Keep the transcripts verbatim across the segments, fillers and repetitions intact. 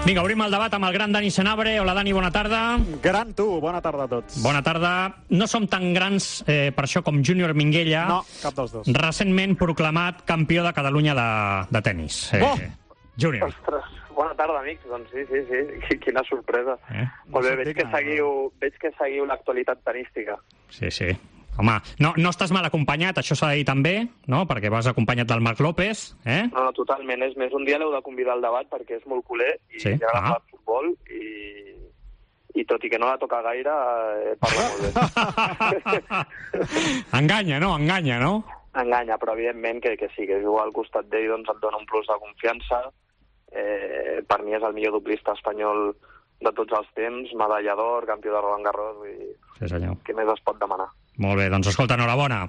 Vinga, obrim el debat amb el gran Dani Senabre. Hola, Dani, bona tarda. Gran tu, bona tarda a tots. Bona tarda. No som tan grans eh, per això com Júnior Minguella. No, cap dels dos. Recentment proclamat campió de Catalunya de, de tennis. Eh, oh! Júnior. Ostres, bona tarda, amics. Doncs sí, sí, sí. Quina sorpresa. Eh? Molt bé, veig que seguiu, veig que seguiu l'actualitat tenística. Sí, sí. Home, no, no estàs mal acompanyat, això s'ha de dir també, no? Perquè vas acompanyat del Marc López, eh? No, no, totalment. És més, un dia l'heu de convidar al debat perquè és molt culer i sí? li agrada ah. el futbol i, i tot i que no la toca gaire, eh, parla molt bé. Enganya, no? Enganya, no? Enganya, però evidentment que, que sí, que jugar al costat d'ell doncs, et dona un plus de confiança. Eh, per mi és el millor doblista espanyol de tots els temps, medalla d'or, campió de Roland Garros, vull dir, sí, senyor. Què més es pot demanar? Molt bé, doncs escolta, enhorabona.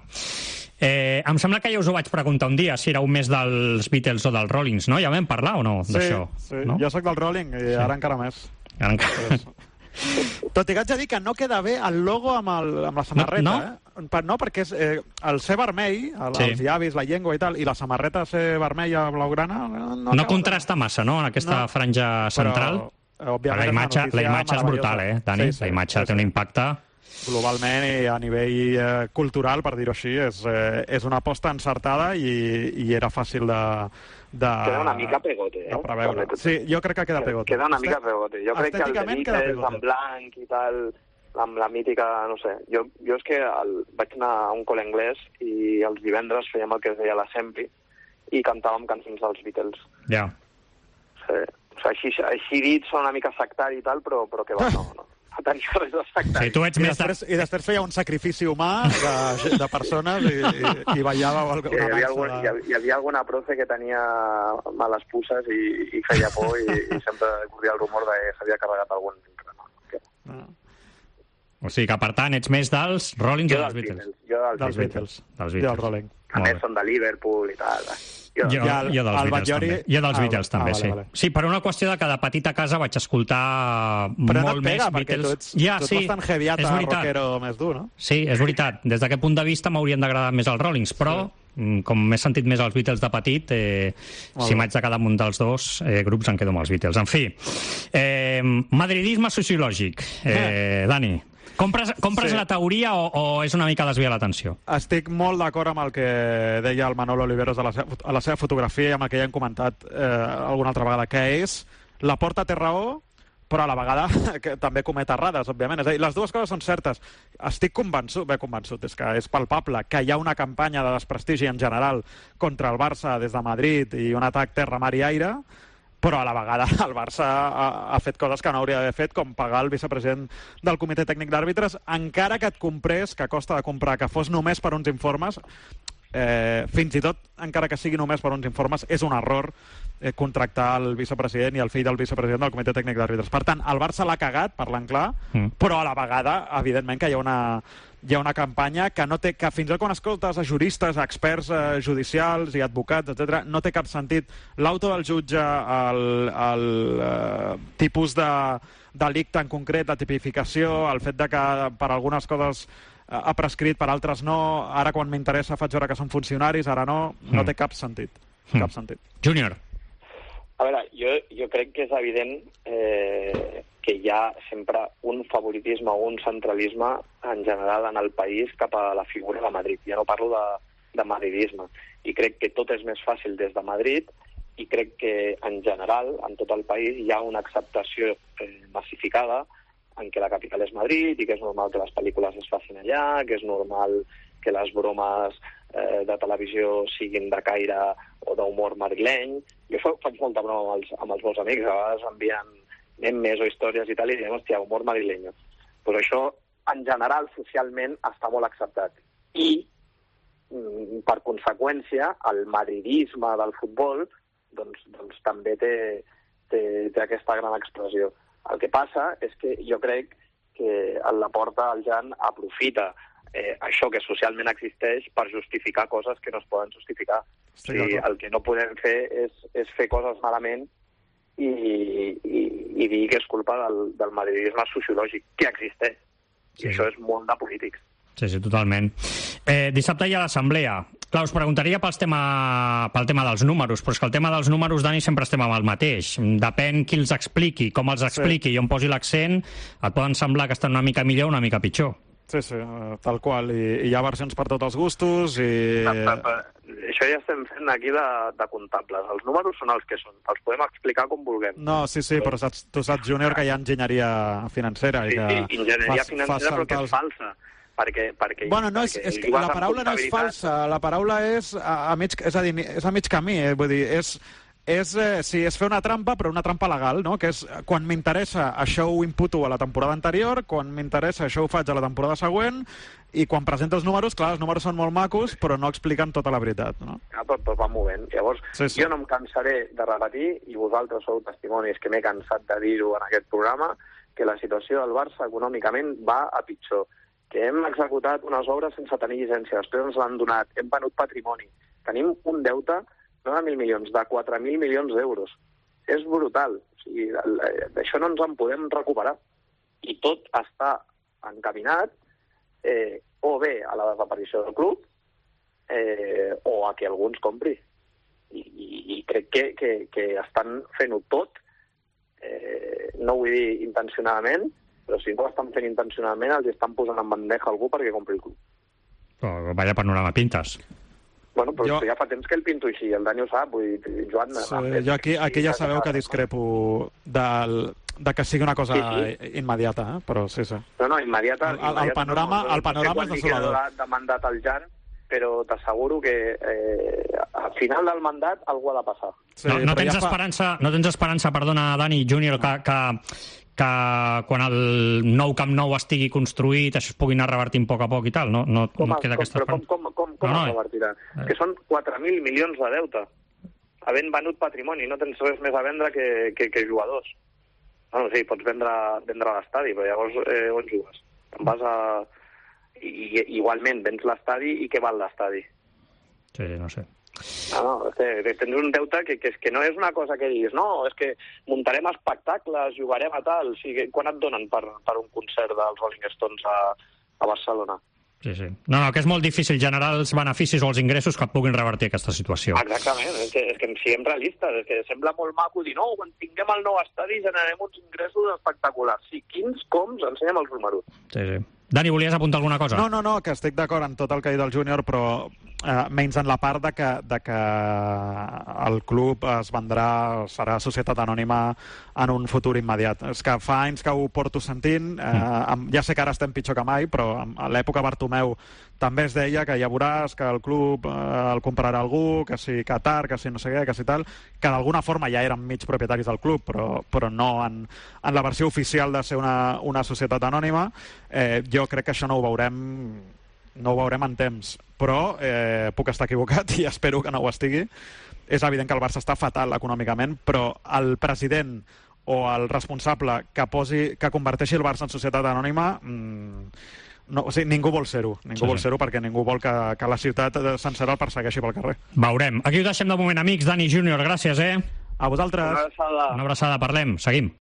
Eh, em sembla que ja us ho vaig preguntar un dia, si éreu més dels Beatles o dels Rollings, no? Ja vam parlar o no d'això? Sí, sí. No? Jo sóc del Rolling i sí. ara encara més. Ara encara... Tot i que haig de dir que no queda bé el logo amb, el, amb la samarreta, no? eh? Per, no, perquè és, eh, el ser vermell, el, sí. els llavis, la llengua i tal, i la samarreta ser vermella blaugrana... No, no contrasta massa, no?, en aquesta no. franja central. Però, òbviament, la imatge, la imatge és brutal, eh, Dani? Sí, sí, la imatge sí, sí. té un impacte... Globalment i a nivell eh, cultural, per dir-ho així, és, eh, és una aposta encertada i, i era fàcil de... de queda una mica pegote, eh? Preveure. Sí, jo crec que queda pegote. Queda una mica pegote. Jo crec que el Benítez en blanc i tal, amb la mítica, no sé... Jo, jo és que el, vaig anar a un col·le anglès i els divendres fèiem el que es deia l'Assembly i cantàvem cançons dels Beatles. Ja. Sí. O sigui, així, així dit són una mica sectari i tal, però, però que va, no, no. No tenia res de sectari. Sí, tu ets I, més després, de... I després feia un sacrifici humà de, de persones i, i, i ballava una sí, hi, havia algun, de... hi, havia, hi havia alguna profe que tenia males pusses i, i feia por i, i sempre corria el rumor de que s'havia carregat algun. No, que... no. O sigui que, per tant, ets més dels Rollings o dels Beatles? Beatles. Jo dels, dels Beatles. Dels Beatles. Jo del Rolling. A més, són de Liverpool i tal. Jo, jo, el, jo dels el Beatles Batllori... també. Jo dels ah, Beatles també, ah, vale, sí. Vale. Sí, per una qüestió de que de petita casa vaig escoltar però molt no pega, més Beatles. Tu ets, ja, tu ets sí, bastant heaviata, rockero més dur, no? Sí, és veritat. Des d'aquest punt de vista m'haurien d'agradar més els Rollings, però sí. com m'he sentit més els Beatles de petit, eh, si m'haig de quedar amb un dels dos eh, grups em quedo amb els Beatles. En fi, eh, madridisme sociològic. Eh, Dani, compres, compres sí. la teoria o, o és una mica desviar l'atenció? Estic molt d'acord amb el que deia el Manolo Oliveros a la, seva, a la seva fotografia i amb el que ja hem comentat eh, alguna altra vegada, que és la Porta té raó, però a la vegada que també comet errades, òbviament. És a dir, les dues coses són certes. Estic convençut, bé, convençut, és que és palpable que hi ha una campanya de desprestigi en general contra el Barça des de Madrid i un atac terra, mar i aire, però a la vegada el Barça ha, ha fet coses que no hauria d'haver fet, com pagar el vicepresident del Comitè Tècnic d'Àrbitres, encara que et comprés, que costa de comprar, que fos només per uns informes, eh, fins i tot, encara que sigui només per uns informes, és un error eh, contractar el vicepresident i el fill del vicepresident del Comitè Tècnic d'Àrbitres. Per tant, el Barça l'ha cagat, parlant clar, mm. però a la vegada, evidentment, que hi ha una... hi ha una campanya que no té, que fins i tot quan escoltes a juristes, a experts eh, judicials i advocats, etcètera, no té cap sentit. L'auto del jutge, el, el eh, tipus de delicte en concret, la tipificació, el fet de que per algunes coses eh, ha prescrit, per altres no, ara quan m'interessa faig veure que són funcionaris, ara no, no té cap sentit. Mm. Cap sentit. Júnior. A veure, jo, jo crec que és evident eh, que hi ha sempre un favoritisme o un centralisme en general en el país cap a la figura de Madrid. Ja no parlo de, de madridisme. I crec que tot és més fàcil des de Madrid i crec que en general, en tot el país, hi ha una acceptació eh, massificada en què la capital és Madrid i que és normal que les pel·lícules es facin allà, que és normal que les bromes eh, de televisió siguin de caire o d'humor madrileny. Jo faig molta broma amb els, amb els meus amics, a vegades envien memes o històries i tal, i diem, hòstia, humor madrileño. Pues això, en general, socialment, està molt acceptat. I, per conseqüència, el madridisme del futbol doncs, doncs també té, té, té aquesta gran expressió. El que passa és que jo crec que el Laporta, el Jan, aprofita eh, això que socialment existeix per justificar coses que no es poden justificar. Sí, o sigui, el que no podem fer és, és fer coses malament i, i, i dir que és culpa del, del madridisme sociològic que existeix. I sí. Això és molt de polítics. Sí, sí, totalment. Eh, dissabte hi ha l'assemblea. Clar, us preguntaria pels tema, pel tema dels números, però és que el tema dels números, Dani, sempre estem amb el mateix. Depèn qui els expliqui, com els expliqui sí. i on posi l'accent, et poden semblar que estan una mica millor o una mica pitjor. Sí, sí, tal qual. I, i hi ha versions per tots els gustos i... Això ja estem fent aquí de, de comptables. Els números són els que són. Els podem explicar com vulguem. No, sí, sí, però saps, tu saps, Júnior, que hi ha enginyeria financera. Sí, i que sí, enginyeria fa, financera, fa però que és falsa. Perquè, perquè, bueno, no és, és que la paraula no és falsa, la paraula és a, a mig, és a dir, és a mig camí, eh? Vull dir, és, és, eh, sí, és fer una trampa, però una trampa legal, no? Que és, quan m'interessa, això ho imputo a la temporada anterior, quan m'interessa, això ho faig a la temporada següent, i quan presento els números, clar, els números són molt macos, però no expliquen tota la veritat, no? Ah, però, però va movent. Llavors, sí, sí. jo no em cansaré de repetir, i vosaltres sou testimonis que m'he cansat de dir-ho en aquest programa, que la situació del Barça econòmicament va a pitjor, que hem executat unes obres sense tenir llicència, després ens l'han donat, hem venut patrimoni. Tenim un deute, no de mil milions, de quatre mil milions d'euros. És brutal. O sigui, d'això no ens en podem recuperar. I tot està encaminat eh, o bé a la desaparició del club eh, o a que algú ens compri. I, i, i crec que, que, que estan fent-ho tot, eh, no vull dir intencionadament, però si no ho estan fent intencionalment, els estan posant en bandeja algú perquè compri el club. Oh, vaya panorama pintes. Bueno, però jo... ja fa temps que el pinto així, el Dani ho sap, vull dir, Joan... Sí, jo aquí, aquí ja sabeu que discrepo del, de que sigui una cosa sí, sí. immediata, eh? Però sí, sí. No, no, immediata... El, el, el panorama, no, el panorama és desolador. No sé de mandat al Jan, però t'asseguro que eh, al final del mandat algú ha de passar. Sí, no, no, tens ja fa... esperança, no tens esperança, perdona, Dani, Júnior, que... que... que quan el nou Camp Nou estigui construït això es pugui anar revertint a poc a poc i tal, no? No, com, no et queda com, aquesta però com, com, com, com no, no, es revertirà? Eh. Que són quatre mil milions de deute. Havent venut patrimoni, no tens res més a vendre que, que, que jugadors. Bueno, sí, pots vendre, vendre l'estadi, però llavors eh, on jugues? Em vas a... I, i, igualment, vens l'estadi i què val l'estadi? Sí, no sé. No, no, que tens un deute que, que, que no és una cosa que diguis, no, és que muntarem espectacles, jugarem a tal... O sigui, quan et donen per, per un concert dels Rolling Stones a, a Barcelona? Sí, sí. No, no, que és molt difícil generar els beneficis o els ingressos que puguin revertir aquesta situació. Exactament, és que, és que siguem realistes, és que sembla molt maco dir, no, quan tinguem el nou estadi generarem uns ingressos espectaculars. Sí, quins, com, ensenya'm els números. Sí, sí. Dani, volies apuntar alguna cosa? No, no, no, que estic d'acord en tot el que ha dit el Júnior, però eh, menys en la part de que, de que el club es vendrà, serà societat anònima en un futur immediat. És que fa anys que ho porto sentint, eh, amb, ja sé que ara estem pitjor que mai, però a l'època Bartomeu també es deia que ja veuràs que el club eh, el comprarà algú, que si Qatar, que si no sé què, que si tal, que d'alguna forma ja eren mig propietaris del club, però, però no en, en la versió oficial de ser una, una societat anònima. Eh, jo crec que això no ho veurem no ho veurem en temps, però eh, puc estar equivocat i espero que no ho estigui. És evident que el Barça està fatal econòmicament, però el president o el responsable que, posi, que converteixi el Barça en societat anònima mmm, no, o sigui, ningú vol ser-ho, ningú sí, vol ser-ho perquè ningú vol que, que la ciutat sencera el persegueixi pel carrer. Veurem. Aquí ho deixem de moment, amics. Dani Júnior, gràcies, eh? A vosaltres. Una abraçada. Una abraçada, parlem, seguim.